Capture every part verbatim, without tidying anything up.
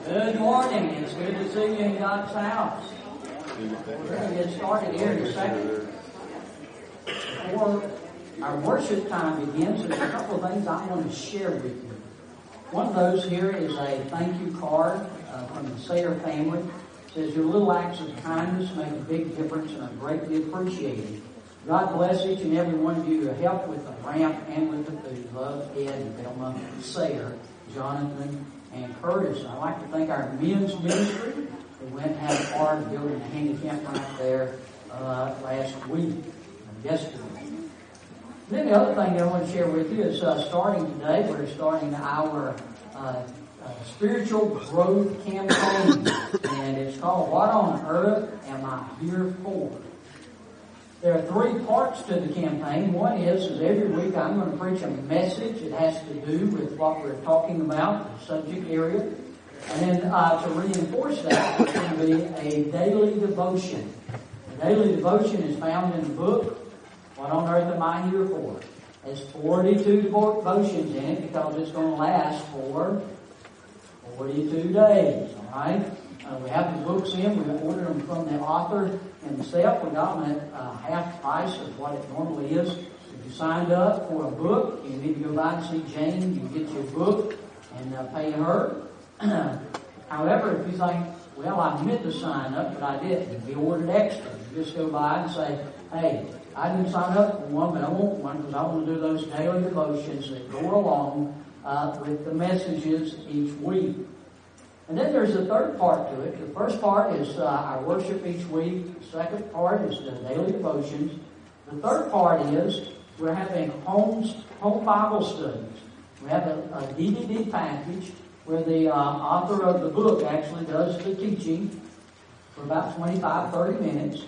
Good morning. It's good to see you in God's house. We're going to get started here in a second. Before our worship time begins, there's a couple of things I want to share with you. One of those here is a thank you card uh, from the Sayer family. It says, your little acts of kindness make a big difference and are greatly appreciated. God bless each and every one of you who helped with the ramp and with the food. Love, Ed and Velma Sayer, Jonathan, and Curtis. I'd like to thank our men's ministry who went and had a part building a handicap right there uh, last week, yesterday. Then the other thing that I want to share with you is uh, starting today, we're starting our uh, uh, spiritual growth campaign, and it's called What on Earth Am I Here For? There are three parts to the campaign. One is, is every week I'm going to preach a message that has to do with what we're talking about, the subject area. And then uh, to reinforce that, it's going to be a daily devotion. The daily devotion is found in the book, What on Earth Am I Here For? There's forty-two devotions in it because it's going to last for forty-two days, all right? Uh, we have the books in. We ordered them from the author himself. We got them at uh, half price of what it normally is. If you signed up for a book, you need to go by and see Jane. You get your book and uh, pay her. However, if you think, well, I meant to sign up, but I didn't, we ordered extra. You just go by and say, hey, I didn't sign up for one, but I want one because I want to do those daily devotions that go along uh, with the messages each week. And then there's a third part to it. The first part is uh, our worship each week. The second part is the daily devotions. The third part is we're having homes, home Bible studies. We have a, a D V D package where the uh, author of the book actually does the teaching for about twenty-five, thirty minutes.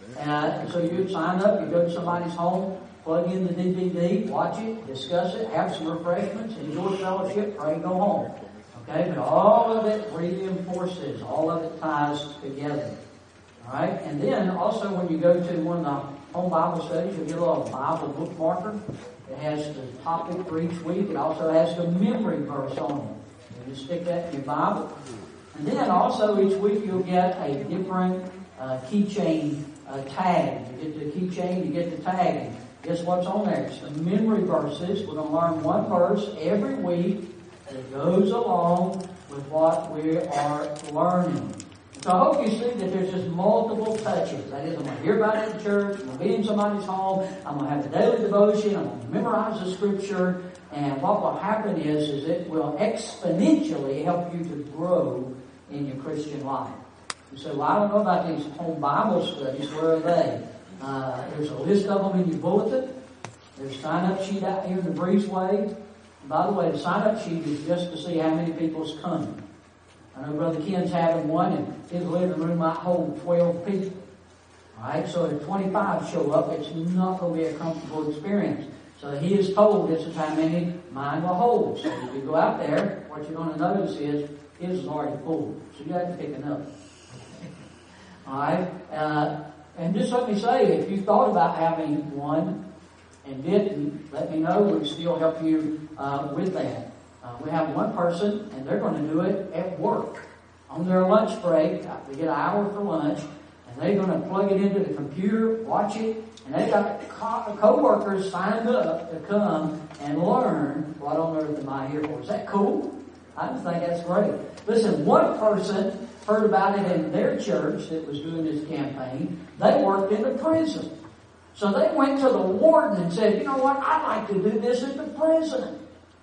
And so you sign up, you go to somebody's home, plug in the D V D, watch it, discuss it, have some refreshments, enjoy fellowship, pray, go home. Okay, but all of it reinforces, all of it ties together. Alright, and then also when you go to one of the home Bible studies, you'll get a little Bible bookmarker. It has the topic for each week. It also has the memory verse on it. You just stick that in your Bible. And then also each week you'll get a different uh, keychain uh, tag. You get the keychain, you get the tag. And guess what's on there? It's the memory verses. We're going to learn one verse every week that goes along with what we are learning. So I hope you see that there's just multiple touches. That is, I'm going to hear about it in church, I'm going to be in somebody's home, I'm going to have a daily devotion, I'm going to memorize the scripture, and what will happen is, is it will exponentially help you to grow in your Christian life. You say, well, I don't know about these home Bible studies. Where are they? Uh, there's a list of them in your bulletin. There's a sign-up sheet out here in the breezeway. By the way, the sign-up sheet is just to see how many people's coming. I know Brother Ken's having one, and his living room might hold twelve people. All right, so if twenty-five show up, it's not going to be a comfortable experience. So he is told this is how many mine will hold. So if you go out there, what you're going to notice is his is already full. So you have to pick another. All right, uh, and just let me say, if you thought about having one and didn't, let me know. We'd still help you uh, with that. Uh, we have one person, and they're going to do it at work. On their lunch break, they get an hour for lunch, and they're going to plug it into the computer, watch it, and they've got co- co-workers signed up to come and learn what on earth am I here for. Is that cool? I just think that's great. Listen, one person heard about it in their church that was doing this campaign. They worked in a prison. So they went to the warden and said, you know what, I'd like to do this at the prison.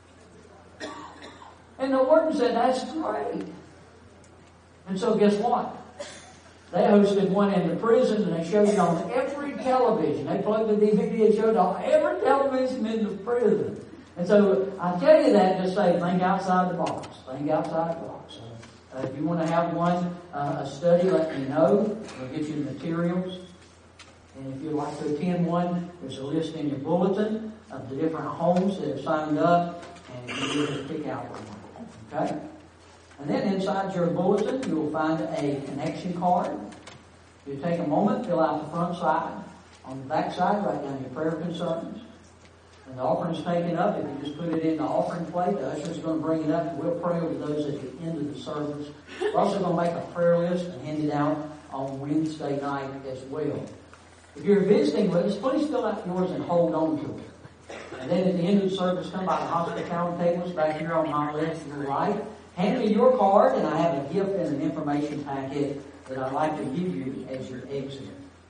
And the warden said, that's great. And so guess what? They hosted one in the prison, and they showed it on every television. They plugged the D V D and showed it on every television in the prison. And so I tell you that to say, think outside the box. Think outside the box. Uh, if you want to have one, uh, a study, let me know. We'll get you the materials. And if you'd like to attend one, there's a list in your bulletin of the different homes that have signed up, and you can just pick out one. Okay? And then inside your bulletin, you will find a connection card. You take a moment, fill out the front side. On the back side, write down your prayer concerns. When the offering is taken up, if you just put it in the offering plate, the usher is going to bring it up, and we'll pray over those at the end of the service. We're also going to make a prayer list and hand it out on Wednesday night as well. If you're visiting with us, please fill out yours and hold on to it. And then at the end of the service, come by the hospitality tables back here on my left and your right. Hand me your card, and I have a gift and an information packet that I'd like to give you as your exit.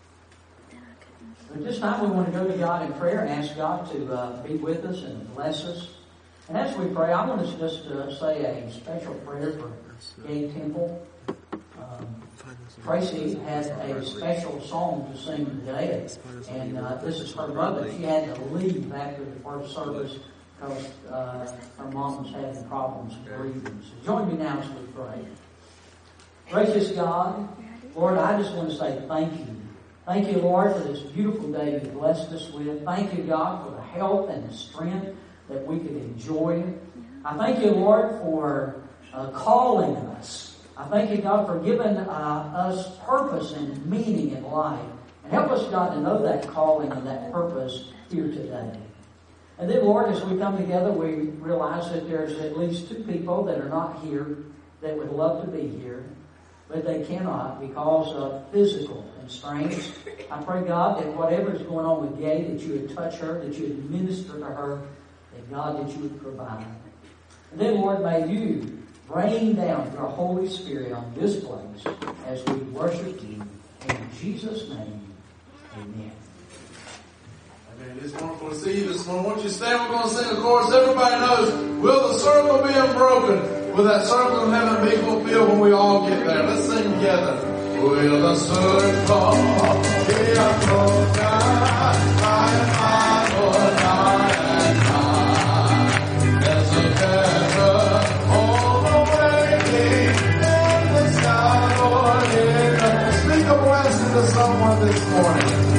But this time we want to go to God in prayer and ask God to uh, be with us and bless us. And as we pray, I want us just to uh, say a special prayer for Gabe Temple. Um, Tracy had a special song to sing today, and uh, this is her mother. She had to leave after the first service because uh, her mom was having problems breathing. So join me now as we pray. Gracious God, Lord, I just want to say thank you. Thank you, Lord, for this beautiful day you blessed us with. Thank you, God, for the health and the strength that we could enjoy. I thank you, Lord, for uh, calling us. I thank you, God, for giving uh, us purpose and meaning in life. And help us, God, to know that calling and that purpose here today. And then, Lord, as we come together, we realize that there's at least two people that are not here that would love to be here, but they cannot because of physical constraints. I pray, God, that whatever is going on with Gabe, that you would touch her, that you would minister to her, that, God, that you would provide. And then, Lord, may you rain down your Holy Spirit on this place as we worship you. In Jesus' name, amen. Amen. It's wonderful to see you this morning. Once you stand, we're going to sing a chorus. Everybody knows, will the circle be unbroken? Will that circle in heaven be fulfilled when we all get there? Let's sing together. Will the circle be unbroken? I am my Lord, I am mine. There's a banner overwhelming in the sky, Lord, in the... Speak a blessing to someone this morning.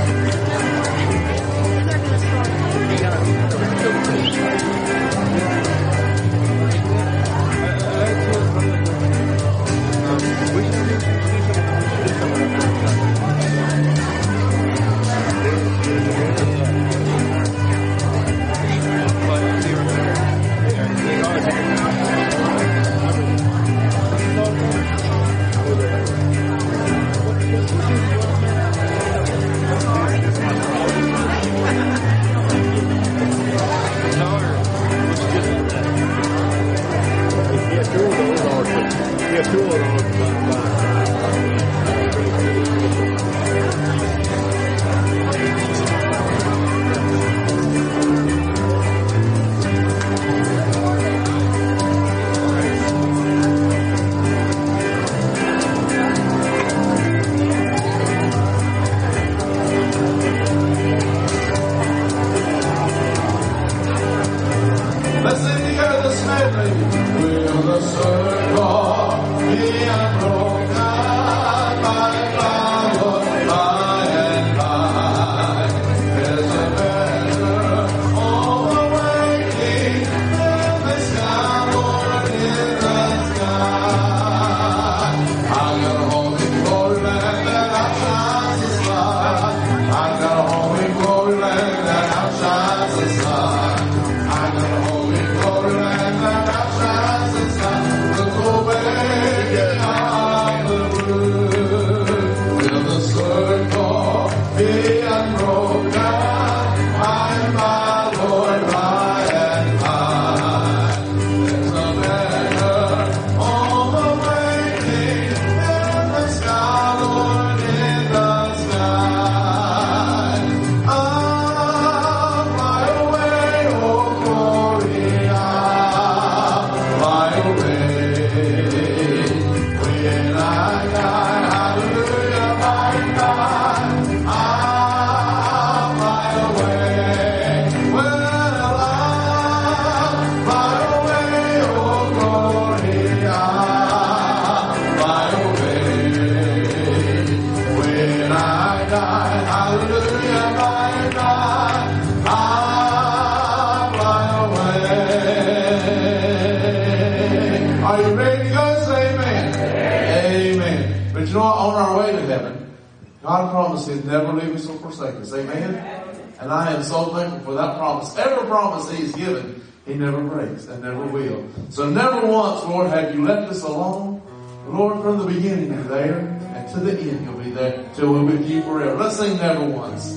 Never leave us or forsake us. Amen? And I am so thankful for that promise. Every promise He's given, He never breaks and never will. So never once, Lord, have you left us alone. Lord, from the beginning you're there, and to the end you'll be there till we're with you forever. Let's sing Never Once.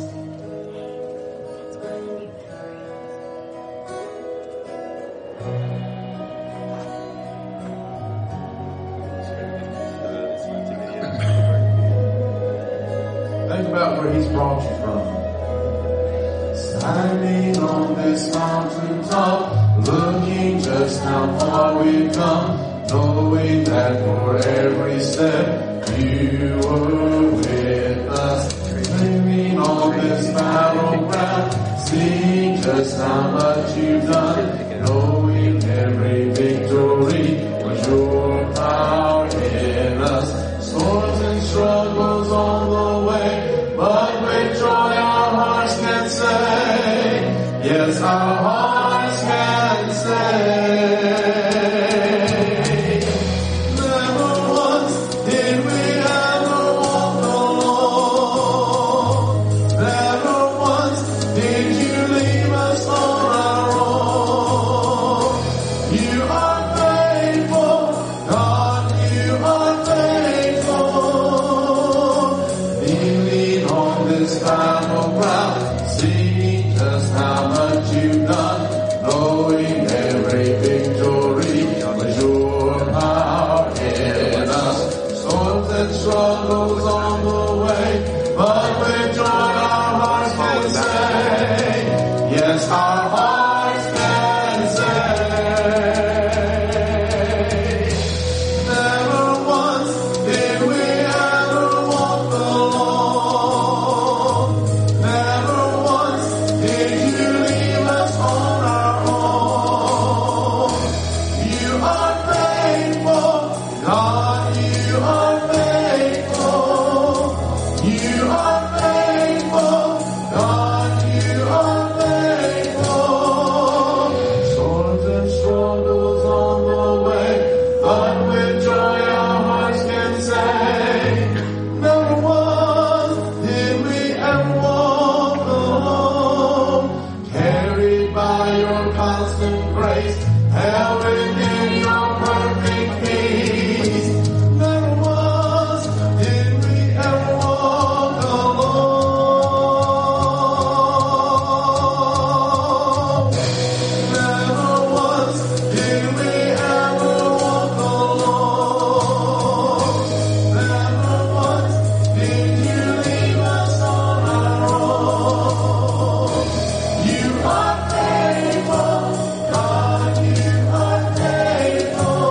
Think about where He's brought you from. Standing on this mountain top, looking just how far we've come, knowing that for every step you were with us. Living on this battleground, seeing just how much you've done, knowing every victory was your power in us. Storms and struggles on the way, but with joy our hearts can say, yes, our hearts can say. Struggles on the way, but with joy our hearts can say, yes, our hearts can say. Never once did we ever walk alone. Never once did you leave us on our own. You are faithful, God, you are faithful. You are faithful, God, you are faithful. Storms and struggles on the way, but with joy our hearts can say, never once did we ever walk alone. Carried by your constant grace, held within your perfect peace. Never once did we ever walk alone. Never once did we ever walk alone. Never once did you leave us on our own. You are faithful, God, you are faithful.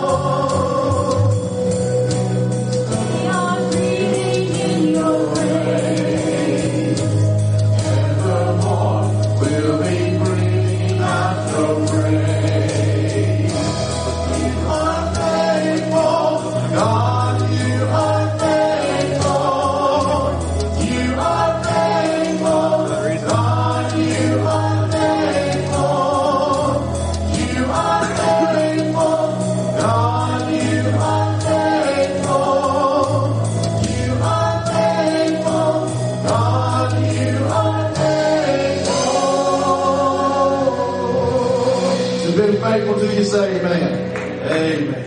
We are breathing in your grace. Evermore we'll be breathing out your praise. You are faithful, God, you are faithful. You are faithful, God, you are faithful. You are faithful, God, you are faithful. You are faithful, God, you are faithful. To be faithful to you, say amen. Amen.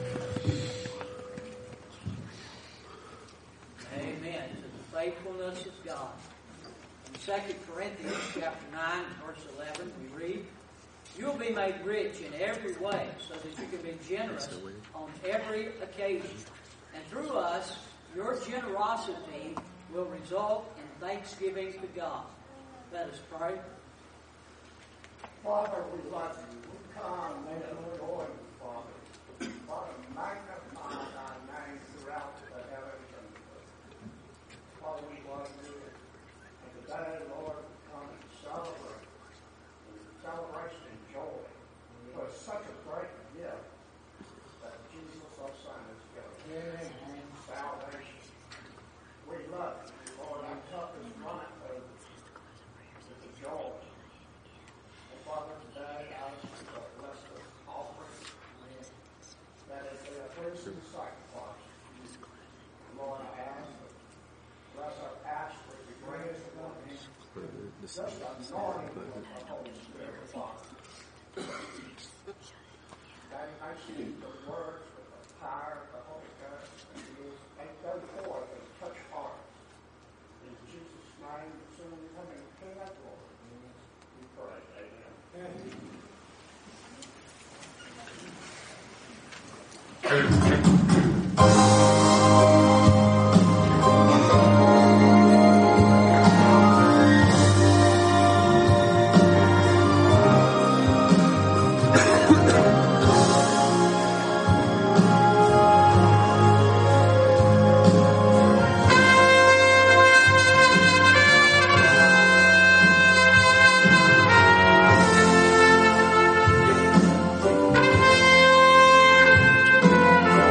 Amen. To the faithfulness of God. In Second Corinthians chapter nine, verse eleven, we read, "You'll be made rich in every way, so that you can be generous on every occasion. And through us, your generosity will result in thanksgiving to God." Let us pray. Father, we love you. We come and adore you, Father. Father, magnify thy name throughout the heavens and the earth. Father, we love you. And today, Lord, we come and celebrate. In celebration and joy. For it's such a great gift that Jesus, our Son, has given. Salvation. We love you, Lord. Our cup is running over with the joy. Father, today I ask you to bless this offering, that it be a person sacrifice. Lord, I ask that bless our pastor with the greatest anointing, just anointing of the Holy Spirit, Father. And I speak the words with the power of the Holy Ghost, and you make them forth and touch hearts. In Jesus' name, the soon coming King of glory, we pray. Amen. Thank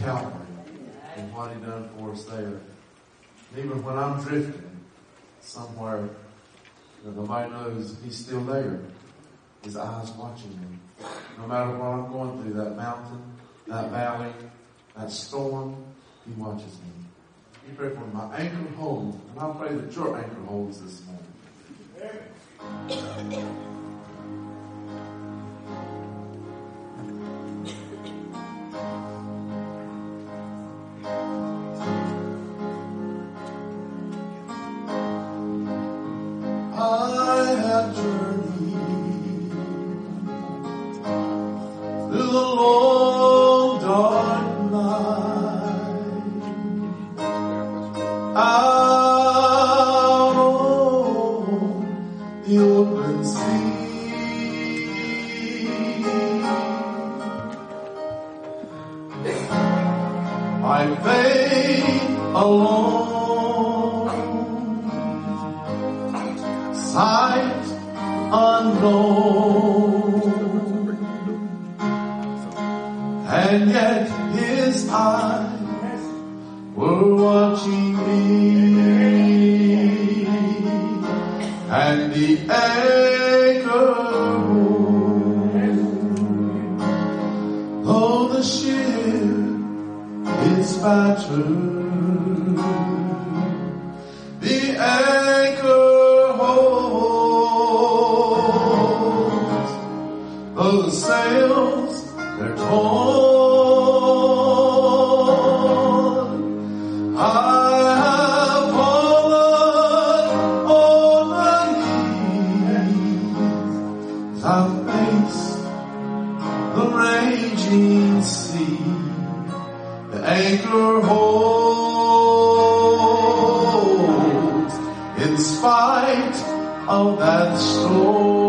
Calvary and what He done for us there. And even when I'm drifting somewhere that nobody knows, He's still there. His eyes watching me. No matter what I'm going through, that mountain, that valley, that storm, He watches me. You pray for my anchor holds, and I pray that your anchor holds this morning. I have journeyed through the long dark night, out on the open sea. I faith alone, sight unknown, and yet His eyes were watching me, and the anchor holds, though the ship is battered, the anchor holds, though the sails they're torn. I have fallen on my knees, I face the raging sea. The anchor holds in spite of that storm.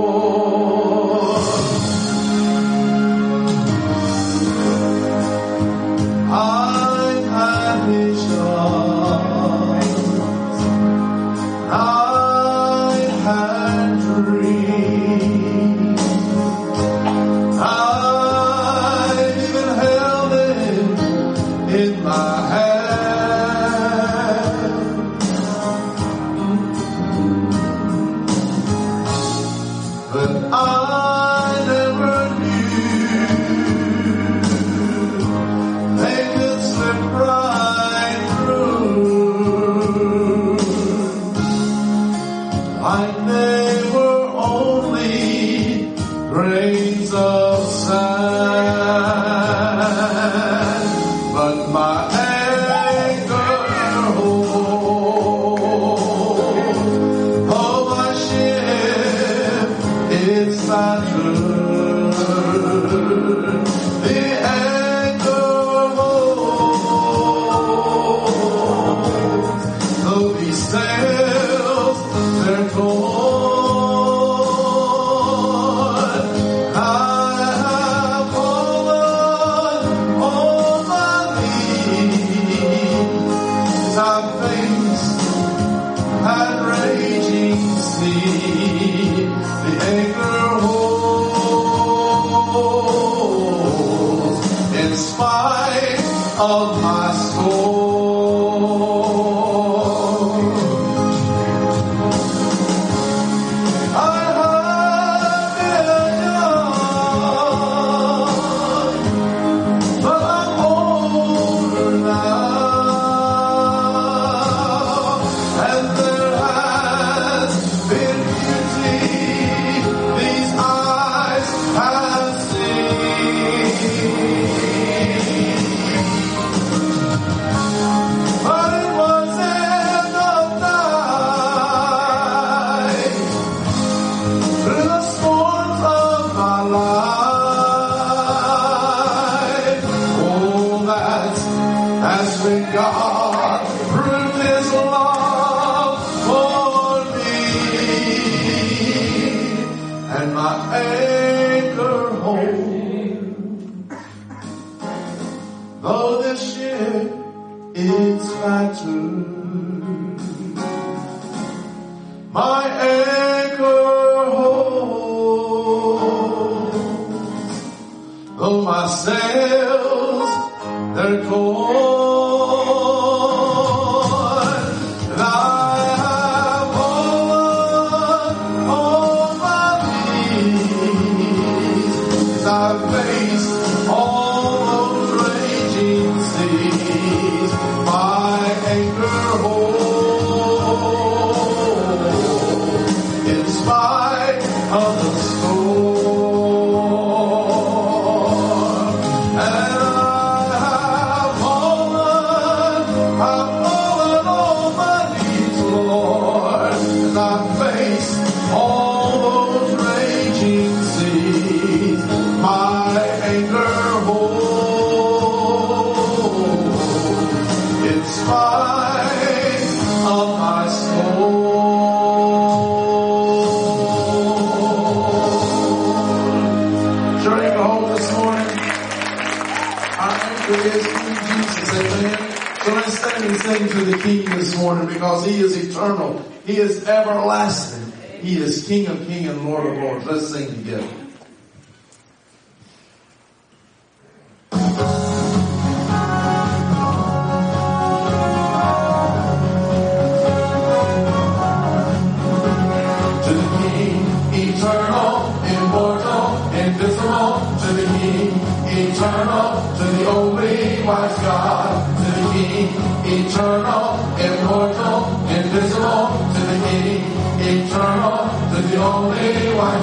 I've had visions, I've had dreams, I've even held it in my hand, but I never knew they could slip right through, like they were only grains of sand. But my anchor holds, oh my ship is battered, the anchor holds, though these sails they're torn. I have fallen on my knees, I face that raging sea. The anchor holds in spite of my storm. I have been young, but I'm older now, and there has been beauty these eyes have seen. But it was in the night, through the storms of my life, oh, that's that's when God proved His love for me, and my anchor holds, though the ship is battered, my anchor holds, though my sails they're are torn. And I have fallen on my knees as I face all those raging seas. My anchor hold in spite of the storm. Sing to the King this morning, because He is eternal. He is everlasting. He is King of kings and Lord of lords. Let's sing together. To the King, eternal, immortal, invisible. To the King, eternal, to the only wise God. Eternal, immortal, invisible, to the King, eternal, to the only wise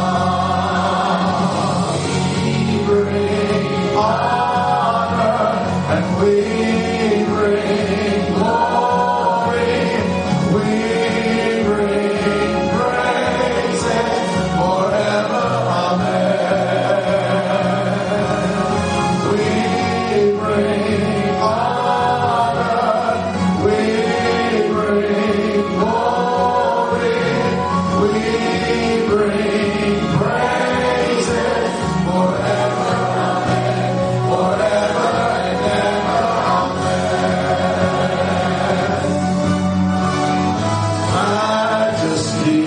God. We bring honor and we bring glory, we bring praises forever. Amen. We bring honor. We bring glory, we bring praises forever, amen, forever and ever, amen. Majesty,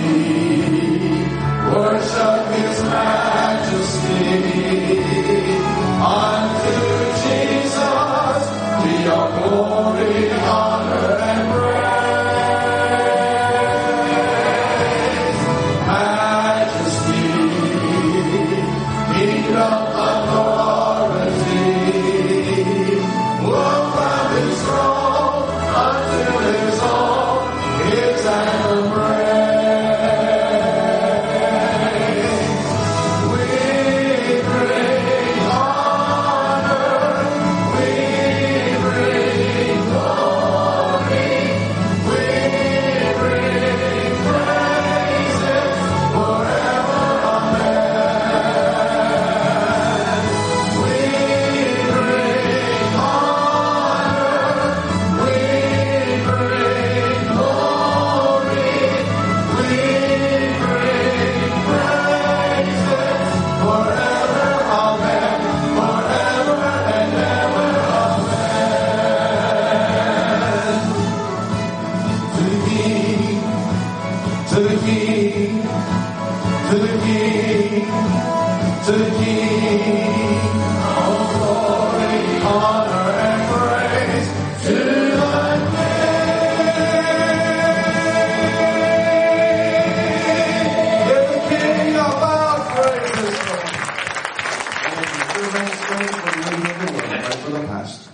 worship His majesty, unto Jesus be all glory, honor, and praise. Majesty, kingdom, authority, will from His throne unto His own, His anthem praise. We bring honor, we bring glory, we bring praises forever, amen. We bring honor, we bring glory, we bring praises forever, amen, forever and ever, amen. To the King, to the King, to the King, all glory, honor, and praise to the King. Give the King a loud praise this morning. And if you remain standing for the reading of the word, pray for the pastor.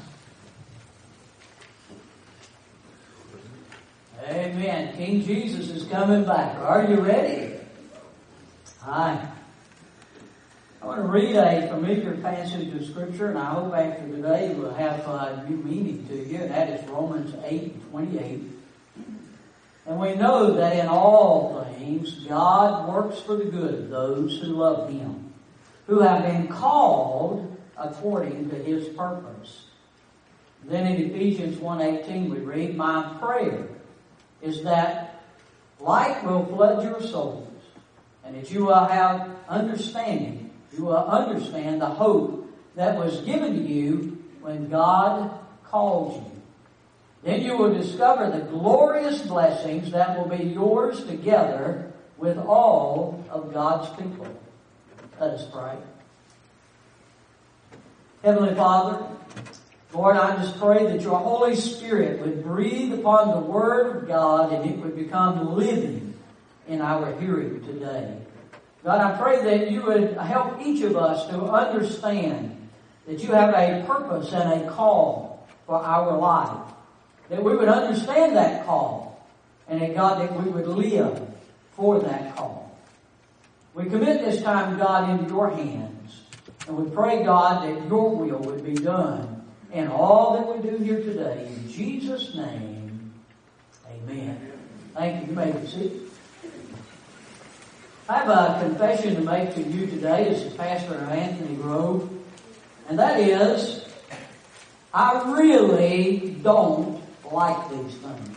Amen. King Jesus is coming back. Are you ready? Hi. I want to read a familiar passage of Scripture, and I hope after today it will have a new meaning to you, and that is Romans eight twenty-eight. And we know that in all things God works for the good of those who love Him, who have been called according to His purpose. Then in Ephesians one eighteen we read, my prayer is that light will flood your souls, and that you will have understanding. You will understand the hope that was given to you when God calls you. Then you will discover the glorious blessings that will be yours together with all of God's people. Let us pray. Heavenly Father, Lord, I just pray that your Holy Spirit would breathe upon the Word of God and it would become living in our hearing today. God, I pray that you would help each of us to understand that you have a purpose and a call for our life. That we would understand that call. And that, God, that we would live for that call. We commit this time, God, into your hands. And we pray, God, that your will would be done in all that we do here today. In Jesus' name, amen. Thank you. You may be seated. I have a confession to make to you today as the pastor of Anthony Grove. And that is, I really don't like these things.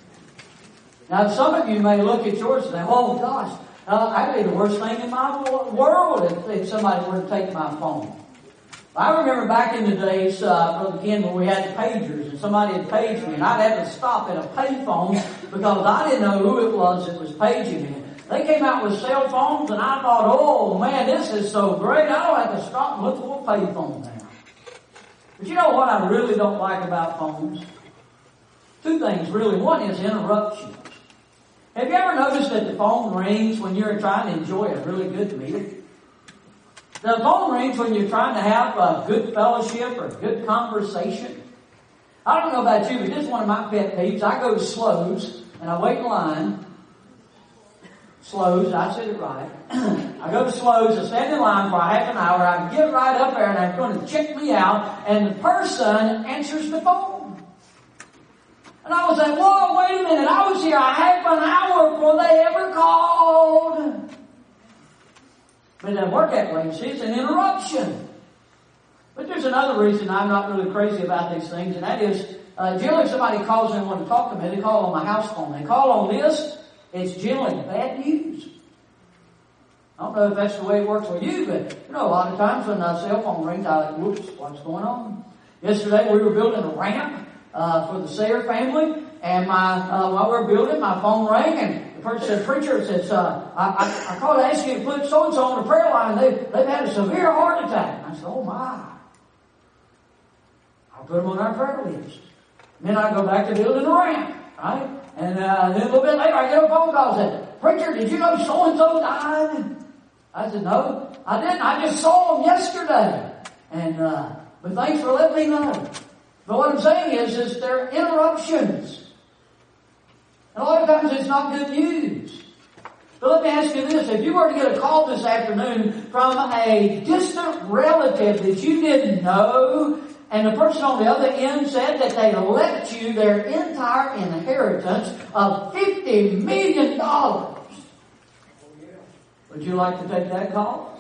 Now, some of you may look at yours and say, oh gosh, uh, I'd be the worst thing in my world if, if somebody were to take my phone. I remember back in the days, uh, Brother Ken, when we had the pagers and somebody had paged me and I'd have to stop at a payphone because I didn't know who it was that was paging me. They came out with cell phones and I thought, oh man, this is so great. I don't have to stop and look for a payphone now. But you know what I really don't like about phones? Two things really. One is interruptions. Have you ever noticed that the phone rings when you're trying to enjoy a really good meal? The phone rings when you're trying to have a good fellowship or good conversation. I don't know about you, but this is one of my pet peeves. I go to Slows and I wait in line. Slows, I said it right. I go to Slows, I stand in line for a half an hour, I get right up there and they're going to check me out, and the person answers the phone. And I was like, whoa, wait a minute, I was here a half an hour before they ever called. But it doesn't work that way, you see, it's an interruption. But there's another reason I'm not really crazy about these things, and that is, uh, generally if somebody calls and want to talk to me, they call on my house phone. They call on this, it's generally bad news. I don't know if that's the way it works for you, but you know, a lot of times when a cell phone rings, I like, whoops, what's going on? Yesterday we were building a ramp uh, for the Sayre family, and my uh, while we were building, my phone rang, and the person said, preacher, it says, uh, I, I, I called to ask you to put so-and-so on the prayer line. They, they've had a severe heart attack. And I said, oh my. I'll put them on our prayer list. And then I go back to building the ramp, right? And uh, then a little bit later, I get a phone call and said, preacher, did you know so-and-so died? I said, no, I didn't. I just saw him yesterday. And, uh, but thanks for letting me know. But what I'm saying is, is there are interruptions. And a lot of times it's not good news. But let me ask you this. If you were to get a call this afternoon from a distant relative that you didn't know, and the person on the other end said that they left you their entire inheritance of fifty million dollars. Would you like to take that call?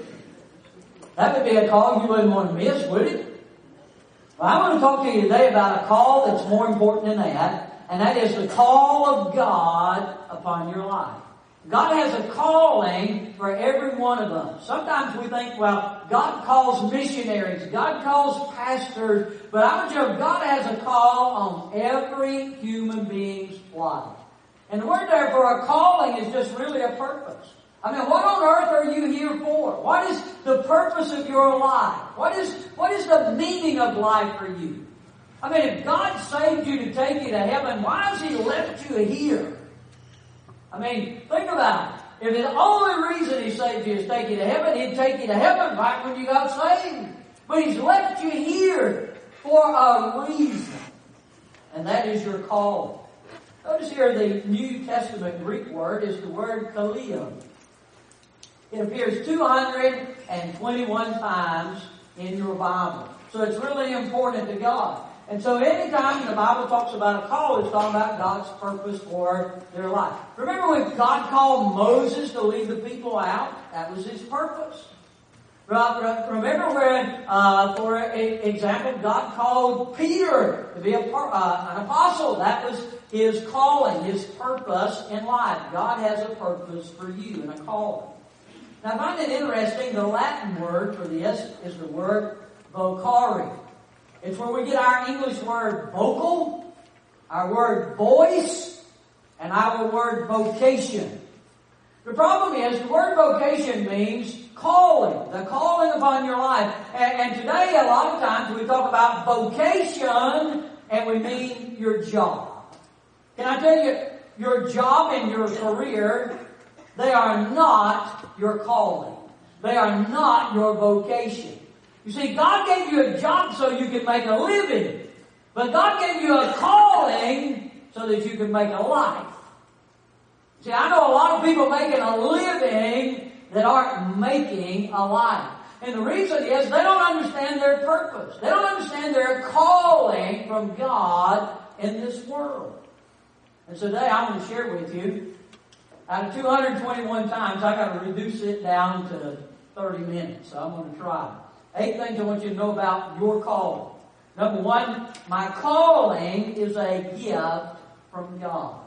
That would be a call you wouldn't want to miss, would it? Well, I want to talk to you today about a call that's more important than that, and that is the call of God upon your life. God has a calling for every one of us. Sometimes we think, well, God calls missionaries, God calls pastors, but I would tell you, God has a call on every human being's life. And the word there for a calling is just really a purpose. I mean, what on earth are you here for? What is the purpose of your life? What is, what is the meaning of life for you? I mean, if God saved you to take you to heaven, why has He left you here? I mean, think about it. If the only reason He saved you is to take you to heaven, He'd take you to heaven right when you got saved. But He's left you here for a reason. And that is your call. Notice here the New Testament Greek word is the word kaleo. It appears two hundred twenty-one times in your Bible. So it's really important to God. And so anytime the Bible talks about a call, it's talking about God's purpose for their life. Remember when God called Moses to lead the people out? That was His purpose. Remember when, uh, for example, God called Peter to be a, uh, an apostle. That was his calling, his purpose in life. God has a purpose for you and a calling. Now I find it interesting, the Latin word for this is the word vocare. It's where we get our English word vocal, our word voice, and our word vocation. The problem is the word vocation means calling, the calling upon your life. And, and today, a lot of times, we talk about vocation, and we mean your job. Can I tell you, your job and your career, they are not your calling. They are not your vocation. You see, God gave you a job so you could make a living. But God gave you a calling so that you could make a life. See, I know a lot of people making a living that aren't making a life. And the reason is they don't understand their purpose. They don't understand their calling from God in this world. And so today I'm going to share with you, out of two hundred twenty-one times, I got to reduce it down to thirty minutes. So I'm going to try. Eight things I want you to know about your calling. Number one, my calling is a gift from God.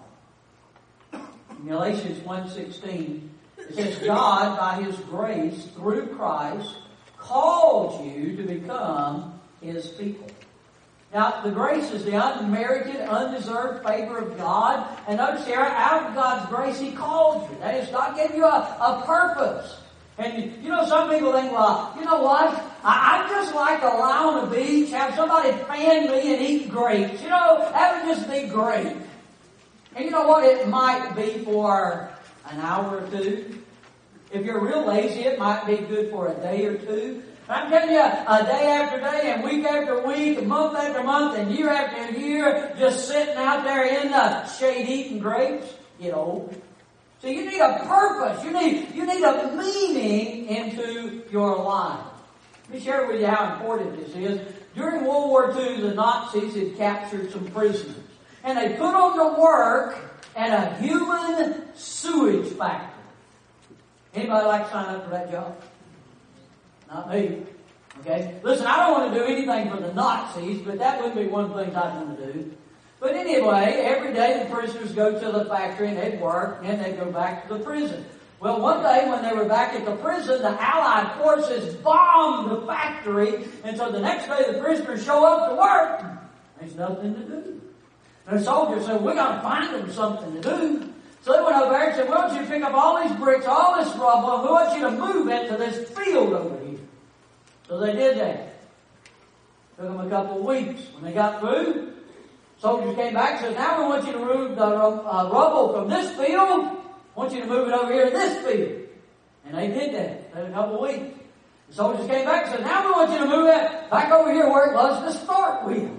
In Galatians one sixteen, it says, God, by His grace, through Christ, called you to become His people. Now, the grace is the unmerited, undeserved favor of God. And notice here, out of God's grace, He called you. That is, God gave you a, a purpose. And you know, some people think, well, you know what? I, I just like to lie on the beach, have somebody fan me and eat grapes. You know, that would just be great. And you know what? It might be for an hour or two. If you're real lazy, it might be good for a day or two. But I'm telling you, a day after day and week after week and month after month and year after year, just sitting out there in the shade eating grapes, get old. So you need a purpose. You need, you need a meaning into your life. Let me share with you how important this is. During World War Two, the Nazis had captured some prisoners. And they put them to work at a human sewage factory. Anybody like to sign up for that job? Not me. Okay? Listen, I don't want to do anything for the Nazis, but that would be one of the things I'd want to do. But anyway, every day the prisoners go to the factory and they'd work, and then they'd go back to the prison. Well, one day when they were back at the prison, the Allied forces bombed the factory, and so the next day the prisoners show up to work. There's nothing to do. The soldiers said, we got to find them something to do. So they went over there and said, well, I want you to pick up all these bricks, all this rubble, and we want you to move it to this field over here. So they did that. Took them a couple of weeks. When they got through, soldiers came back and said, now we want you to move the uh, rubble from this field. I want you to move it over here to this field. And they did that. Took a couple of weeks. The soldiers came back and said, now we want you to move it back over here where it was to start with.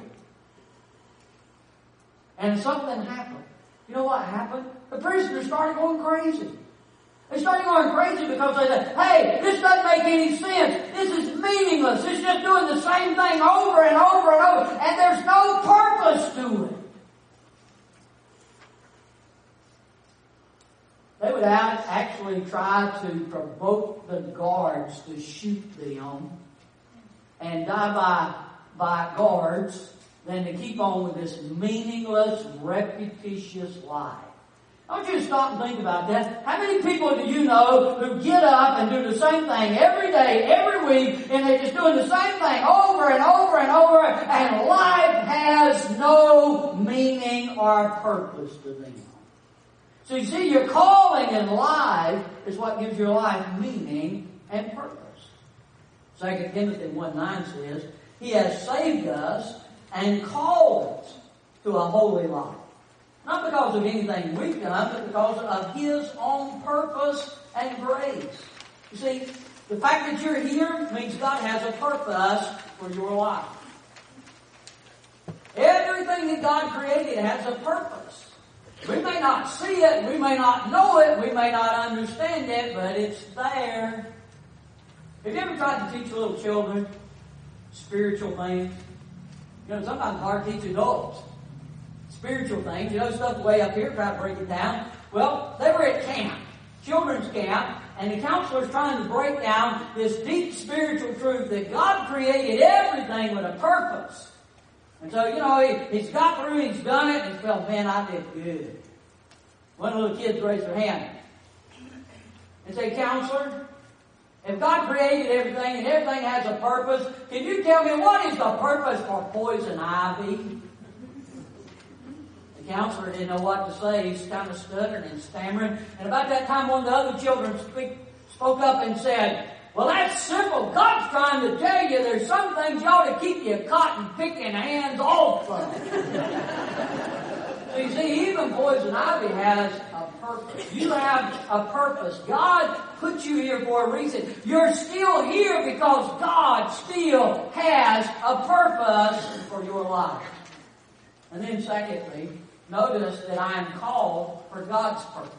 And something happened. You know what happened? The prisoners started going crazy. They started going crazy because they said, hey, this doesn't make any sense. This is meaningless. It's just doing the same thing over and over and over. And there's no purpose to it. They would actually try to provoke the guards to shoot them and die by, by guards than to keep on with this meaningless, repetitious life. I want you to stop and think about that. How many people do you know who get up and do the same thing every day, every week, and they're just doing the same thing over and over and over, and life has no meaning or purpose to them? So you see, your calling in life is what gives your life meaning and purpose. Second Timothy one nine says, He has saved us and called us to a holy life. Not because of anything we've done, but because of His own purpose and grace. You see, the fact that you're here means God has a purpose for your life. Everything that God created has a purpose. We may not see it, we may not know it, we may not understand it, but it's there. Have you ever tried to teach little children spiritual things? You know, sometimes it's hard to teach adults spiritual things. You know, stuff way up here, try to break it down. Well, they were at camp, children's camp, and the counselor's trying to break down this deep spiritual truth that God created everything with a purpose. And so, you know, he, he's got through, he's done it, and he felt, man, I did good. One of the little kids raised their hand and said, Counselor, if God created everything and everything has a purpose, can you tell me what is the purpose for poison ivy? The counselor didn't know what to say. He's kind of stuttering and stammering. And about that time, one of the other children speak, spoke up and said, Well, that's simple. God's trying to tell you there's some things you ought to keep your cotton picking hands off of. So you see, even poison ivy has a purpose. You have a purpose. God put you here for a reason. You're still here because God still has a purpose for your life. And then secondly, notice that I am called for God's purpose.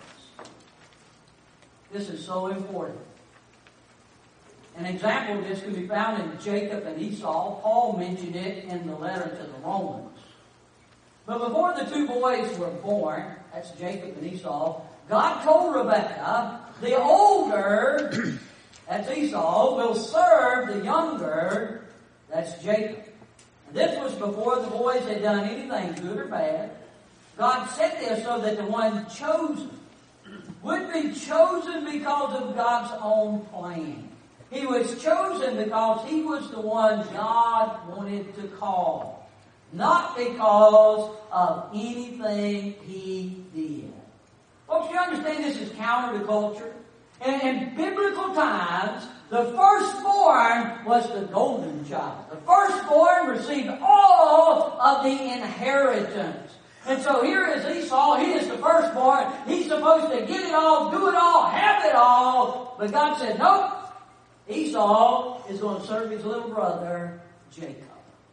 This is so important. An example of this can be found in Jacob and Esau. Paul mentioned it in the letter to the Romans. But before the two boys were born, that's Jacob and Esau, God told Rebekah, the older, that's Esau, will serve the younger, that's Jacob. And this was before the boys had done anything good or bad. God said this so that the one chosen would be chosen because of God's own plan. He was chosen because he was the one God wanted to call, not because of anything he did. Folks, you understand this is counter to culture? And in biblical times, the firstborn was the golden child. The firstborn received all of the inheritance. And so here is Esau. He is the firstborn. He's supposed to get it all, do it all, have it all. But God said, nope. Esau is going to serve his little brother, Jacob.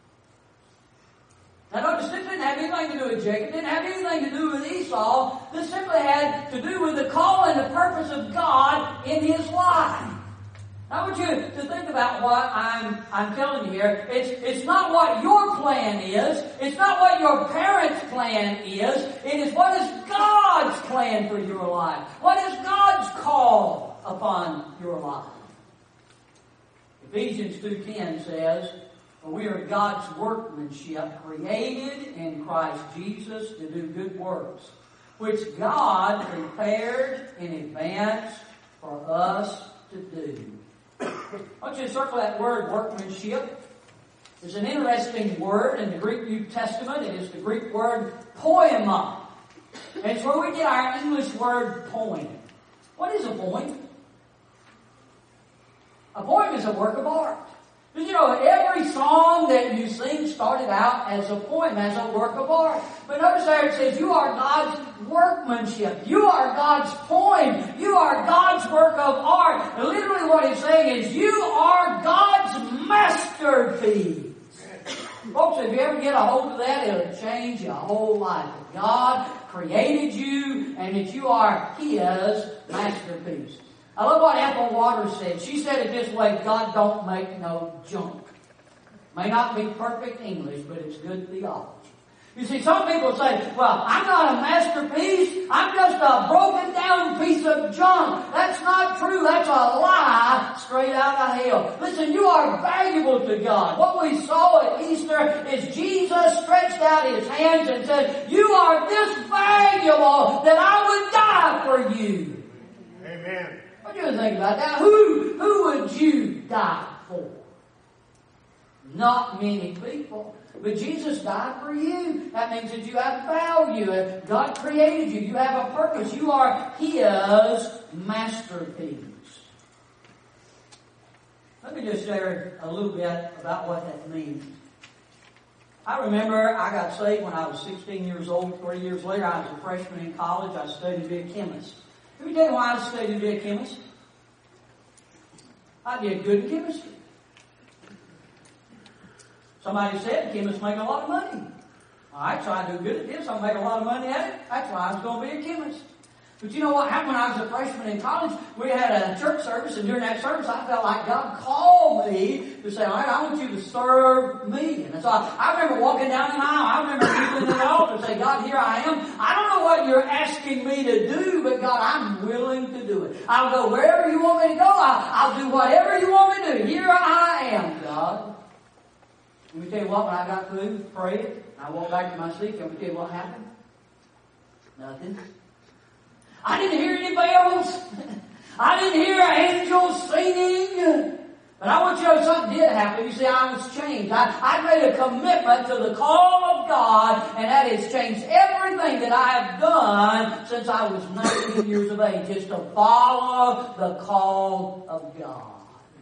Now notice, this didn't have anything to do with Jacob. It didn't have anything to do with Esau. This simply had to do with the call and the purpose of God in his life. I want you to think about what I'm, I'm telling you here. It's, it's not what your plan is. It's not what your parents' plan is. It is what is God's plan for your life. What is God's call upon your life. Ephesians two ten says, "For we are God's workmanship, created in Christ Jesus to do good works, which God prepared in advance for us to do." I want you to circle that word, workmanship. It's an interesting word in the Greek New Testament. It is the Greek word poema. And it's where we get our English word poem. What is a poem? A poem is a work of art. You know, every song that you sing started out as a poem, as a work of art. But notice there it says, you are God's workmanship. You are God's poem. You are God's work of art. And literally what he's saying is, you are God's masterpiece. Folks, if you ever get a hold of that, it'll change your whole life. That God created you and that you are His masterpiece. I love what Ethel Waters said. She said it this way: God don't make no junk. May not be perfect English, but it's good theology. You see, some people say, well, I'm not a masterpiece. I'm just a broken down piece of junk. That's not true. That's a lie straight out of hell. Listen, you are valuable to God. What we saw at Easter is Jesus stretched out His hands and said, you are this valuable that I would die for you. Amen. What do you think about that? Who, who would you die for? Not many people. But Jesus died for you. That means that you have value. God created you. You have a purpose. You are His masterpiece. Let me just share a little bit about what that means. I remember I got saved when I was sixteen years old. Three years later, I was a freshman in college. I studied to be a chemist. Let me tell you why I studied to be a chemist. I did good in chemistry. Somebody said chemists make a lot of money. Alright, so I do good at this. I make a lot of money at it. That's why I was going to be a chemist. But you know what happened when I was a freshman in college? We had a church service, and during that service I felt like God called me to say, alright, I want you to serve me. And so I, I remember walking down the aisle. I remember kneeling at the altar and say, God, here I am. I don't know what you're asking me to do, but God, I'm willing to do it. I'll go wherever you want me to go. I'll, I'll do whatever you want me to do. Here I am, God. Let me tell you what, when I got through praying, and I walked back to my seat, let me tell you what happened. Nothing. I didn't hear any bells. I didn't hear angels singing. But I want you to know something did happen. You see, I was changed. I, I made a commitment to the call of God, and that has changed everything that I have done since I was nineteen years of age, just to follow the call of God.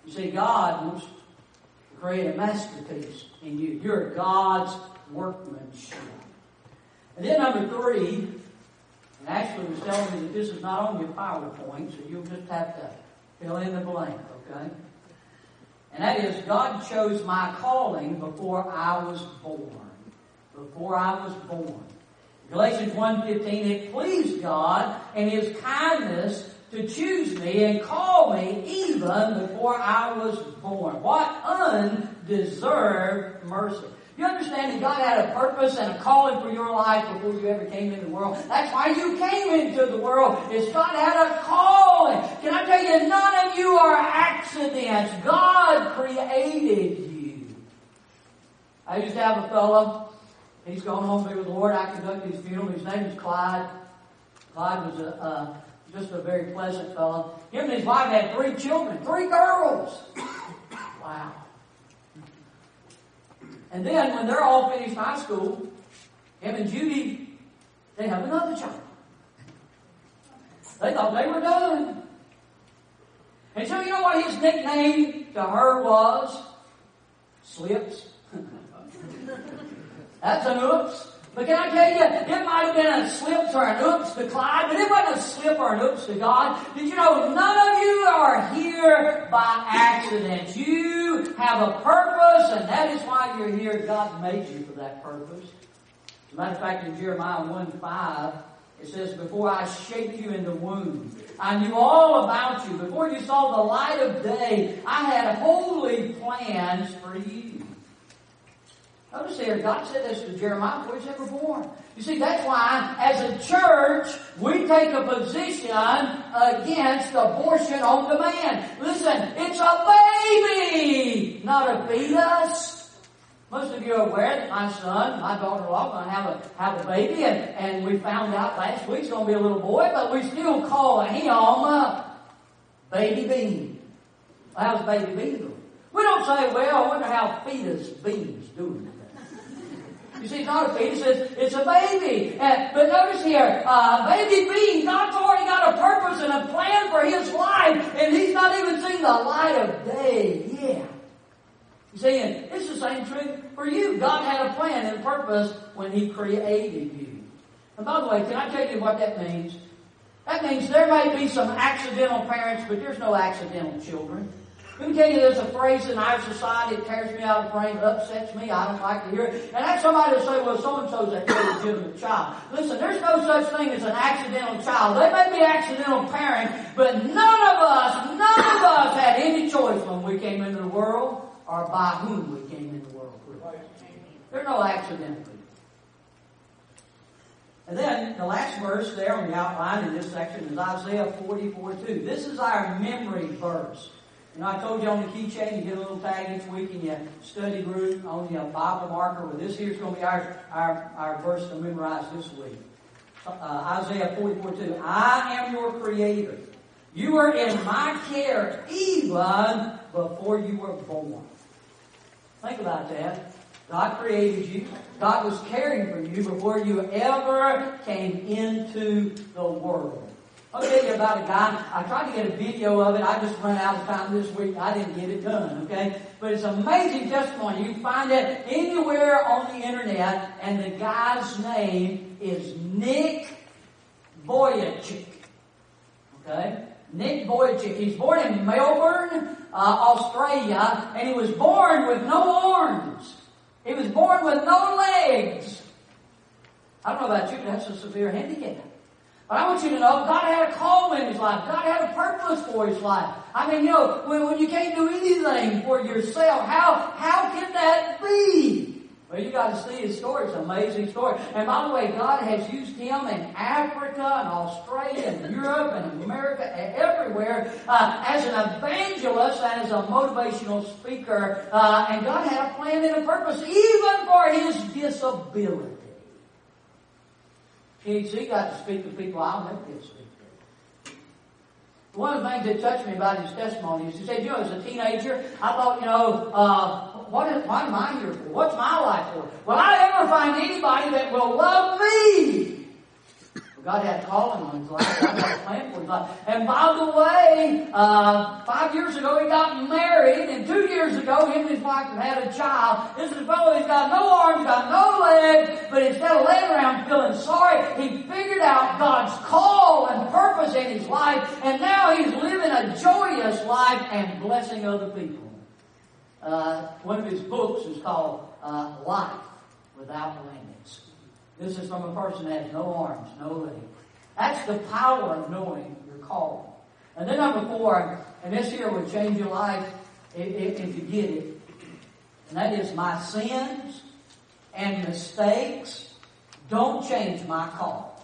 You see, God wants to create a masterpiece in you. You're God's workmanship. And then number three, and Ashley was telling me that this is not on your PowerPoint, so you'll just have to fill in the blank, okay? And that is, God chose my calling before I was born. Before I was born. Galatians one fifteen, it pleased God in His kindness to choose me and call me even before I was born. What undeserved mercy. You understand that God had a purpose and a calling for your life before you ever came into the world? That's why you came into the world, is God had a calling. Can I tell you, none of you are accidents. God created you. I used to have a fellow, he's gone home to be with the Lord. I conducted his funeral. His name is Clyde. Clyde was a, uh, just a very pleasant fellow. Him and his wife had three children, three girls. Wow. And then when they're all finished high school, him and Judy, they have another child. They thought they were done. And so you know what his nickname to her was? Slips. That's an oops. But can I tell you, it might have been a slips or an oops to Clyde, but it wasn't a slip or an oops to God. Did you know none of you are here by accident? You have a purpose, and that is why you're here. God made you for that purpose. As a matter of fact, in Jeremiah one five, it says, before I shaped you in the womb, I knew all about you. Before you saw the light of day, I had holy plans for you. Notice here, God said this to Jeremiah before he was ever born. You see, that's why, as a church, we take a position against abortion on demand. Listen, it's a baby, not a fetus. Most of you are aware that my son, my daughter-in-law, are going to have a, have a baby, and, and we found out last week it's going to be a little boy, but we still call him uh, Baby Bean. How's Baby Bean doing? We don't say, well, I wonder how fetus Bean's doing. You see, it's not a fetus, it's, it's a baby. Uh, but notice here, uh, baby Bean, God's already got a purpose and a plan for his life, and he's not even seen the light of day yet. You see, and it's the same truth for you. God had a plan and a purpose when he created you. And by the way, can I tell you what that means? That means there may be some accidental parents, but there's no accidental children. Let me tell you, there's a phrase in our society that tears me out of the frame, upsets me, I don't like to hear it. And that's somebody will say, well, so-and-so's an illegitimate child. Listen, there's no such thing as an accidental child. They may be accidental parents, but none of us, none of us had any choice when we came into the world or by whom we came into the world. There's no accidental. And then the last verse there on the outline in this section is Isaiah forty-four two. This is our memory verse. You know, I told you on the keychain, you get a little tag each week in your study group on your Bible marker. Well, this here's going to be our, our, our verse to memorize this week. Uh, Isaiah forty-four two. I am your creator. You were in my care even before you were born. Think about that. God created you. God was caring for you before you ever came into the world. I'll tell you about a guy. I tried to get a video of it. I just ran out of time this week. I didn't get it done, okay? But it's amazing testimony. You can find it anywhere on the internet, and the guy's name is Nick Vujicic. Okay? Nick Vujicic. He's born in Melbourne, uh, Australia, and he was born with no arms. He was born with no legs. I don't know about you, but that's a severe handicap. But I want you to know, God had a call in his life. God had a purpose for his life. I mean, you know, when, when you can't do anything for yourself, how, how can that be? Well, you got to see his story. It's an amazing story. And by the way, God has used him in Africa and Australia and Europe and America and everywhere uh, as an evangelist and as a motivational speaker. Uh, and God had a plan and a purpose even for his disability. He got to speak to people I'll never get to speak to. One of the things that touched me about his testimony is he said, you know, as a teenager, I thought, you know, uh, what, is, what am I here for? What's my life for? Will I ever find anybody that will love me? God had a calling on his life. God had a plan for his life. And by the way, uh, five years ago he got married, and two years ago him and his wife have had a child. This is a fellow who's got no arms, got no legs, but instead of laying around feeling sorry, he figured out God's call and purpose in his life, and now he's living a joyous life and blessing other people. Uh, one of his books is called uh, Life Without Limits. This is from a person that has no arms, no legs. That's the power of knowing your calling. And then number four, and this here will change your life if, if, if you get it, and that is my sins and mistakes don't change my call.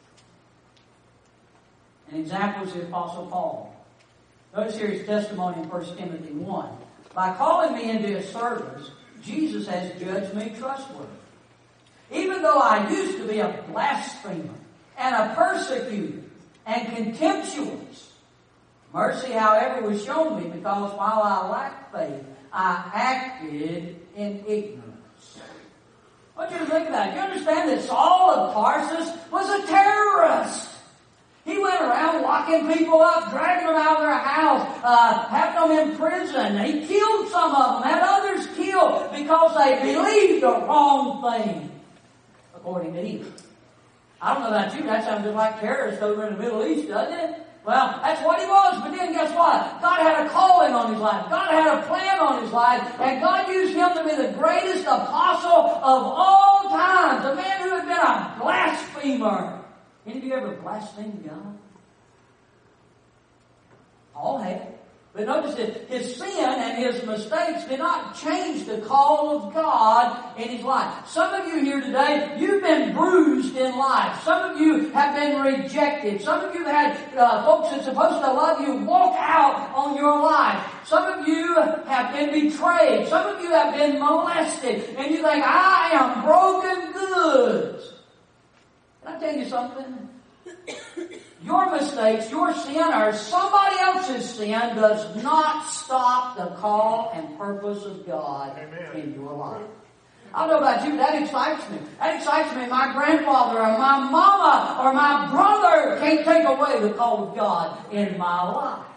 An example is the Apostle Paul. Notice here his testimony in First Timothy one. By calling me into his service, Jesus has judged me trustworthy. Even though I used to be a blasphemer and a persecutor and contemptuous, mercy, however, was shown me because while I lacked faith, I acted in ignorance. I want you to think about it. You understand that Saul of Tarsus was a terrorist. He went around locking people up, dragging them out of their house, uh, having them in prison. He killed some of them, had others killed because they believed the wrong thing, according to him. I don't know about you, that sounds just like terrorists over in the Middle East, doesn't it? Well, that's what he was, but then guess what? God had a calling on his life. God had a plan on his life, and God used him to be the greatest apostle of all times. A man who had been a blasphemer. Any of you ever blasphemed God? Paul had. But notice that his sin and his mistakes did not change the call of God in his life. Some of you here today, you've been bruised in life. Some of you have been rejected. Some of you have had uh, folks that's supposed to love you walk out on your life. Some of you have been betrayed. Some of you have been molested. And you think, I am broken goods. Can I tell you something? Your mistakes, your sin, or somebody else's sin does not stop the call and purpose of God Amen. In your life. I don't know about you, that excites me. That excites me. My grandfather or my mama or my brother can't take away the call of God in my life.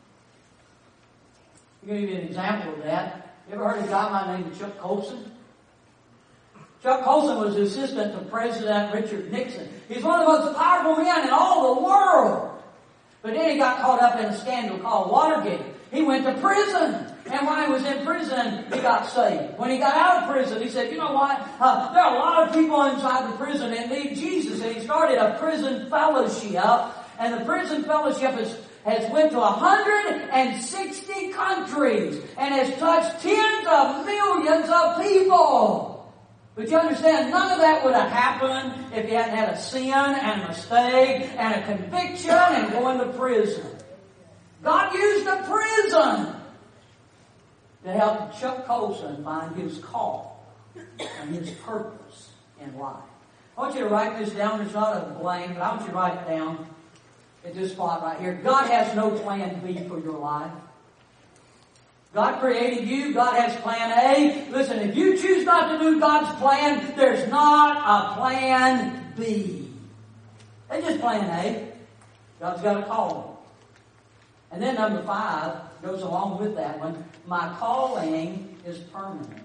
I'm going to give you an example of that. You ever heard of a guy by the name of Chuck Colson? Chuck Colson was the assistant to President Richard Nixon. He's one of the most powerful men in all the world. But then he got caught up in a scandal called Watergate. He went to prison. And when he was in prison, he got saved. When he got out of prison, he said, you know what? Uh, there are a lot of people inside the prison that need Jesus. And he started a prison fellowship. And the prison fellowship has, has went to one hundred sixty countries and has touched tens of millions of people. But you understand, none of that would have happened if you hadn't had a sin and a mistake and a conviction and going to prison. God used the prison to help Chuck Colson find his call and his purpose in life. I want you to write this down. There's not a blank, but I want you to write it down at this spot right here. God has no plan B for your life. God created you. God has plan A. Listen, if you choose not to do God's plan, there's not a plan B. It's just plan A. God's got a calling. And then number five goes along with that one. My calling is permanent.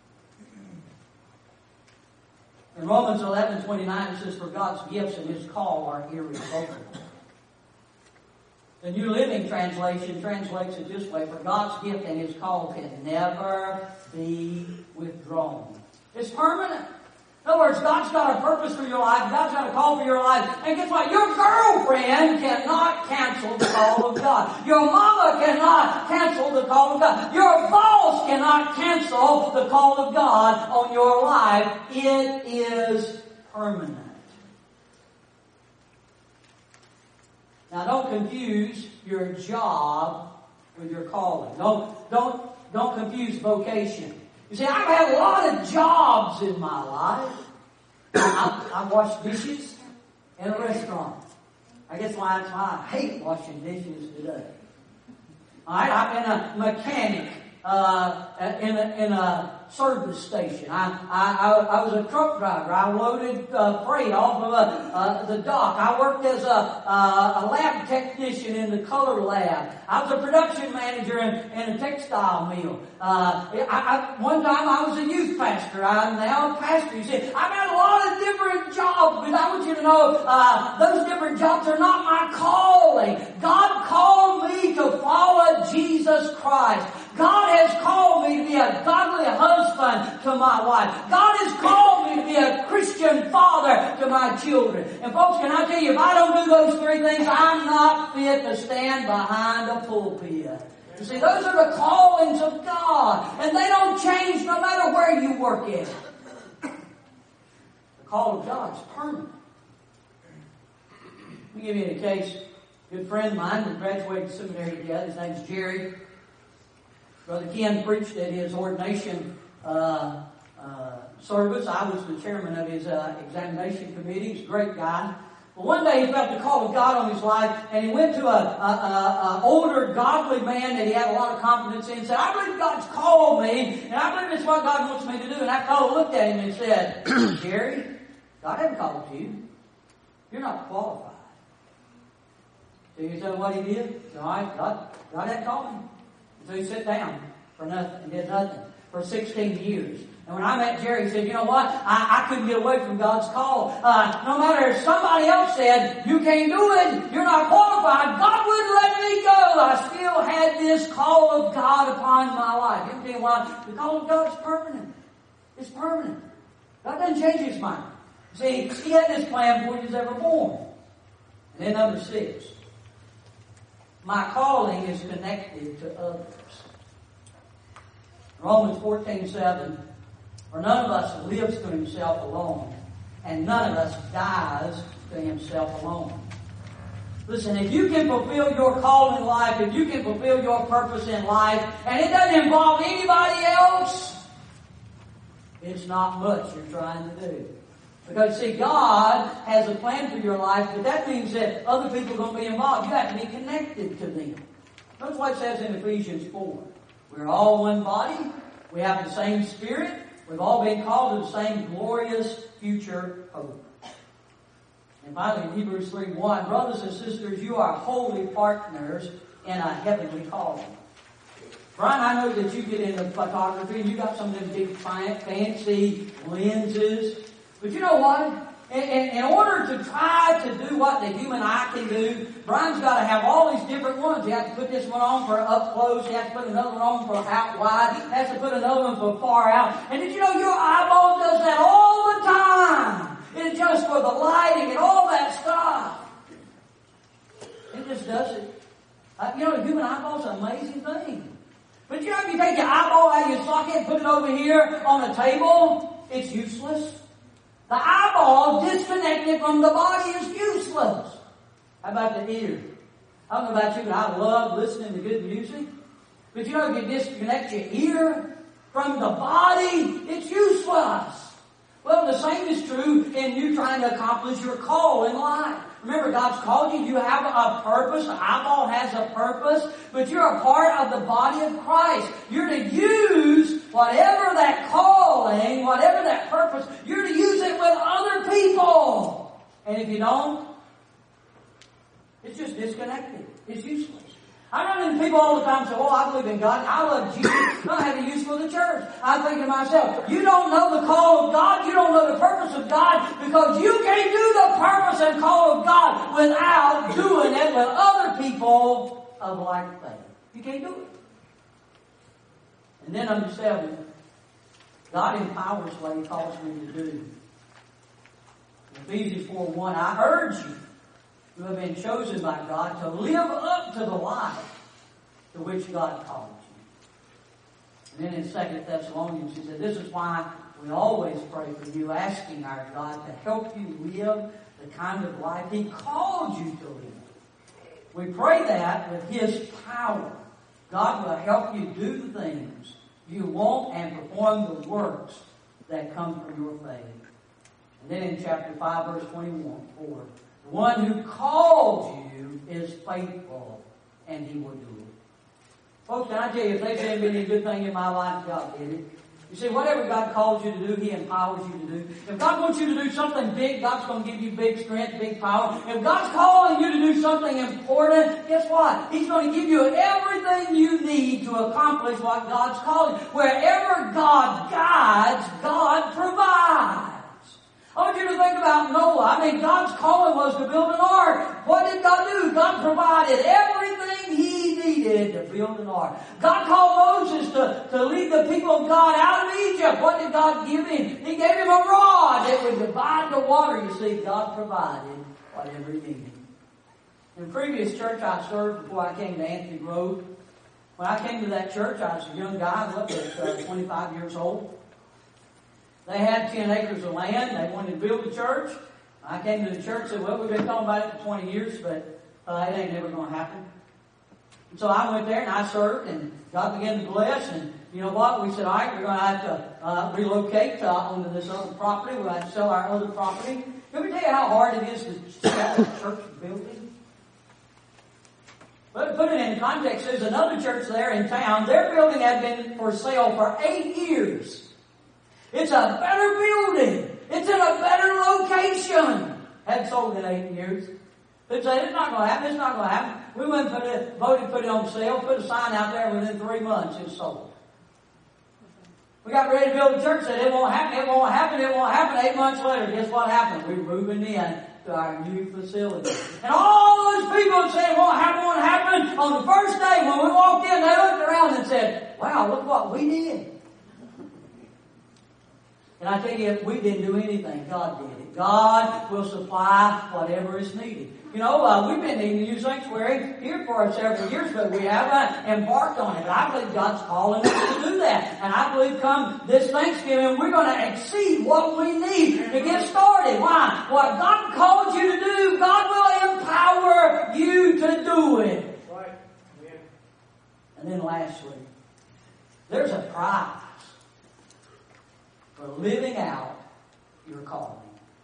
In Romans eleven twenty-nine it says, for God's gifts and His call are irrevocable. The New Living Translation translates it this way, for God's gift and His call can never be withdrawn. It's permanent. In other words, God's got a purpose for your life. God's got a call for your life. And guess what? Your girlfriend cannot cancel the call of God. Your mama cannot cancel the call of God. Your boss cannot cancel the call of God on your life. It is permanent. Now, don't confuse your job with your calling. Don't, don't, don't confuse vocation. You see, I've had a lot of jobs in my life. I, I washed dishes in a restaurant. I guess why that's why I hate washing dishes today. All right, I've been a mechanic uh, in a, in a service station. I, I, I, I was a truck driver. I loaded uh, freight off of uh, uh, the dock. I worked as a, uh, a lab technician in the color lab. I was a production manager in, in a textile mill. Uh, I, I, one time I was a youth pastor. I'm now a pastor. You see, I've got a lot of different jobs, but I want you to know uh, those different jobs are not my calling. God called me to follow Jesus Christ. God has called me to be a godly husband to my wife. God has called me to be a Christian father to my children. And folks, can I tell you, if I don't do those three things, I'm not fit to stand behind a pulpit. You see, those are the callings of God. And they don't change no matter where you work at. The call of God is permanent. Let me give you a case. A good friend of mine, we graduated seminary together. His name's Jerry. Brother Ken preached at his ordination uh, uh, service. I was the chairman of his uh, examination committee. He's a great guy. But one day he felt the call of God on his life, and he went to a, a, a, a older, godly man that he had a lot of confidence in and said, I believe God's called me, and I believe it's what God wants me to do. And that fellow looked at him and said, Jerry, God hasn't called you. You're not qualified. So he said what he did. He said, all right, God, God hadn't called me. So he sat down for nothing and did nothing for sixteen years. And when I met Jerry, he said, you know what? I, I couldn't get away from God's call. Uh, no matter if somebody else said, you can't do it, you're not qualified, God wouldn't let me go. I still had this call of God upon my life. You can tell you why? The call of God is permanent. It's permanent. God doesn't change his mind. See, he had this plan before he was ever born. And then number six. My calling is connected to others. Romans fourteen seven. For none of us lives to himself alone, and none of us dies to himself alone. Listen, if you can fulfill your call in life, if you can fulfill your purpose in life, and it doesn't involve anybody else, it's not much you're trying to do. Because, see, God has a plan for your life, but that means that other people are going to be involved. You have to be connected to them. That's what it says in Ephesians four. We're all one body. We have the same Spirit. We've all been called to the same glorious future hope. And finally, in Hebrews three one, brothers and sisters, you are holy partners in a heavenly calling. Brian, I know that you get into photography and you got some of them big fancy lenses. But you know what? In, in, in order to try to do what the human eye can do, Brian's got to have all these different ones. He has to put this one on for up close. He has to put another one on for out wide. He has to put another one for far out. And did you know your eyeball does that all the time? It's just for the lighting and all that stuff. It just does it. Uh, you know, the human eyeball is an amazing thing. But you know, if you take your eyeball out of your socket and put it over here on a table, it's useless. The eyeball disconnected from the body is useless. How about the ear? I don't know about you, but I love listening to good music. But you know, if you disconnect your ear from the body, it's useless. Well, the same is true in you trying to accomplish your call in life. Remember, God's called you. You have a purpose. The eyeball has a purpose. But you're a part of the body of Christ. You're to use whatever that calling, whatever that purpose, you're to use it with other people. And if you don't, it's just disconnected. It's useless. I run into people all the time say, oh, I believe in God. I love Jesus. I don't have a use for the church. I think to myself, you don't know the call of God. You don't know the purpose of God because you can't do the purpose and call of God without doing it with other people of like faith. You can't do it. And then number seven, God empowers what He calls me to do. In Ephesians four one, I urge you, who have been chosen by God, to live up to the life to which God called you. And then in Second Thessalonians, he said, this is why we always pray for you, asking our God to help you live the kind of life He called you to live. We pray that with His power, God will help you do the things you want and perform the works that come from your faith. And then in chapter five, verse twenty-one, four, the one who called you is faithful, and He will do it. Folks, can I tell you, if there's ever been a good thing in my life, God did it. You see, whatever God calls you to do, He empowers you to do. If God wants you to do something big, God's going to give you big strength, big power. If God's calling you to do something important, guess what? He's going to give you everything you need to accomplish what God's called you. Wherever God guides, God provides. I want you to think about Noah. I mean, God's calling was to build an ark. What did God do? God provided everything He needed to build an ark. God called Moses to, to lead the people of God out of Egypt. What did God give him? He gave him a rod that would divide the water. You see, God provided whatever He needed. In the previous church I served before I came to Anthony Grove, when I came to that church, I was a young guy, I was uh, twenty-five years old. They had ten acres of land. They wanted to build a church. I came to the church and said, well, we've been talking about it for twenty years, but uh, it ain't never going to happen. And so I went there and I served, and God began to bless. And you know what? We said, all right, we're going to have to uh, relocate uh, onto this other property. We're going to sell our other property. Let me tell you how hard it is to sell a church building. But to put it in context, there's another church there in town. Their building had been for sale for eight years. It's a better building. It's in a better location. Hadn't sold in eight years. They said, it's not going to happen. It's not going to happen. We went and put it, voted, put it on sale, put a sign out there. Within three months, it sold. We got ready to build a church. Said, it won't happen. It won't happen. It won't happen. Eight months later, guess what happened? We were moving in to our new facility. And all those people said, it won't happen, it won't happen. On the first day, when we walked in, they looked around and said, wow, look what we did. And I tell you, we didn't do anything. God did it. God will supply whatever is needed. You know, uh, we've been needing a new sanctuary here for several years, but we haven't embarked on it. But I believe God's calling us to do that. And I believe come this Thanksgiving, we're going to exceed what we need to get started. Why? What God called you to do, God will empower you to do it. Right. Yeah. And then lastly, there's a prize for living out your calling.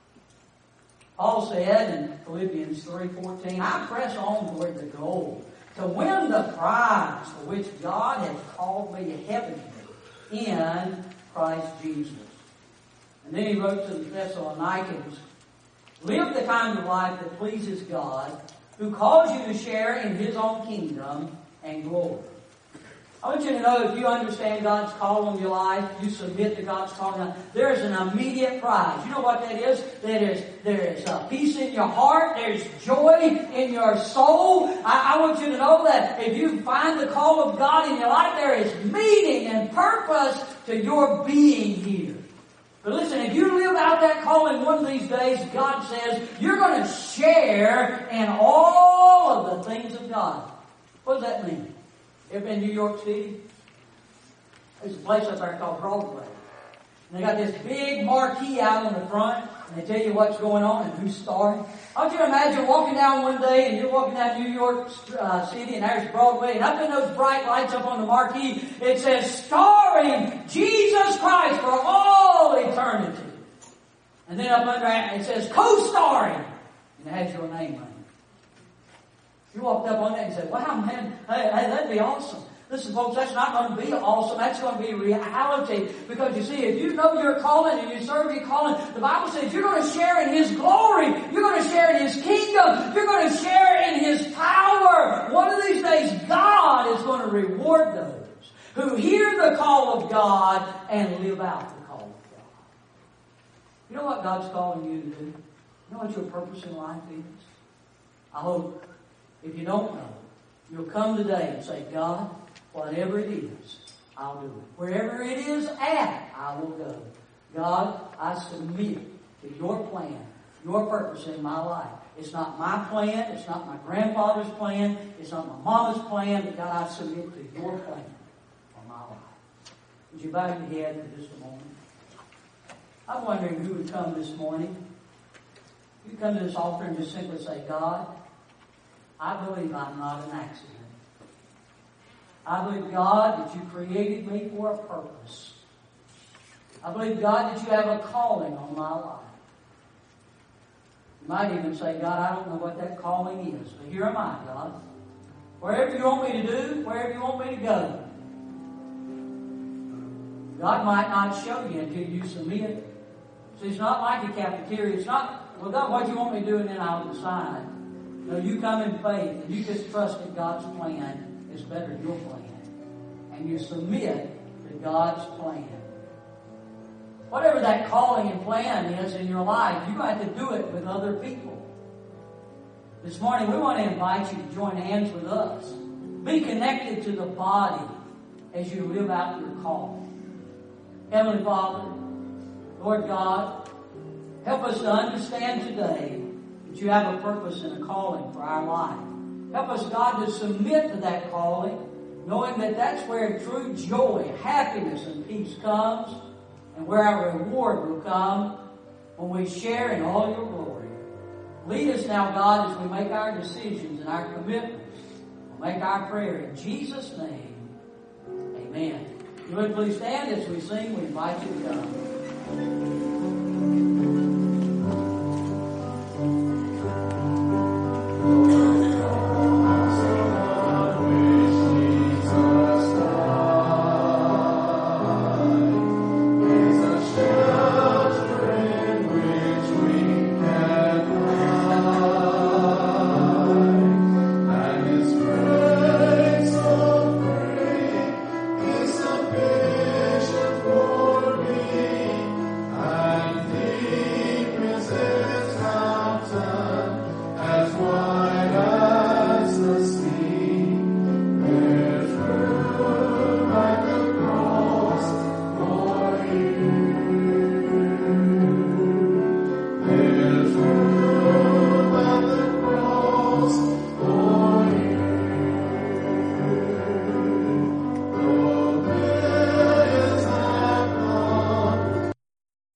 Paul said in Philippians three fourteen, I press on toward the goal to win the prize for which God has called me heavenly in Christ Jesus. And then he wrote to the Thessalonians, live the kind of life that pleases God, who calls you to share in His own kingdom and glory. I want you to know, if you understand God's call on your life, you submit to God's call on your life, there is an immediate prize. You know what that is? That is, there is uh, peace in your heart. There's joy in your soul. I, I want you to know that if you find the call of God in your life, there is meaning and purpose to your being here. But listen, if you live out that calling one of these days, God says, you're going to share in all of the things of God. What does that mean? Ever been in New York City? There's a place up there called Broadway. And they got this big marquee out on the front, and they tell you what's going on and who's starring. I want you to imagine walking down one day, and you're walking down New York uh, City, and there's Broadway, and up in those bright lights up on the marquee, it says, starring Jesus Christ for all eternity. And then up under it, it says, co-starring, and it has your name on it. You walked up on that and said, wow, man, hey, hey, that'd be awesome. Listen, folks, that's not going to be awesome. That's going to be reality. Because you see, if you know your calling and you serve your calling, the Bible says you're going to share in His glory. You're going to share in His kingdom. You're going to share in His power. One of these days, God is going to reward those who hear the call of God and live out the call of God. You know what God's calling you to do? You know what your purpose in life is? I hope, if you don't know, you'll come today and say, God, whatever it is, I'll do it. Wherever it is at, I will go. God, I submit to your plan, your purpose in my life. It's not my plan. It's not my grandfather's plan. It's not my mama's plan. But God, I submit to your plan for my life. Would you bow your head for just a moment? I'm wondering who would come this morning. You come to this altar and just simply say, God, I believe I'm not an accident. I believe, God, that you created me for a purpose. I believe, God, that you have a calling on my life. You might even say, God, I don't know what that calling is, but here am I, God. Wherever you want me to do, wherever you want me to go. God might not show you until you submit. So it's not like a cafeteria. It's not, well, God, what do you want me to do? And then I'll decide. No, you come in faith and you just trust that God's plan is better than your plan. And you submit to God's plan. Whatever that calling and plan is in your life, you have to do it with other people. This morning we want to invite you to join hands with us. Be connected to the body as you live out your calling. Heavenly Father, Lord God, help us to understand today that you have a purpose and a calling for our life. Help us, God, to submit to that calling, knowing that that's where true joy, happiness, and peace comes, and where our reward will come when we share in all your glory. Lead us now, God, as we make our decisions and our commitments. We'll make our prayer in Jesus' name. Amen. If you would please stand as we sing, we invite you to come.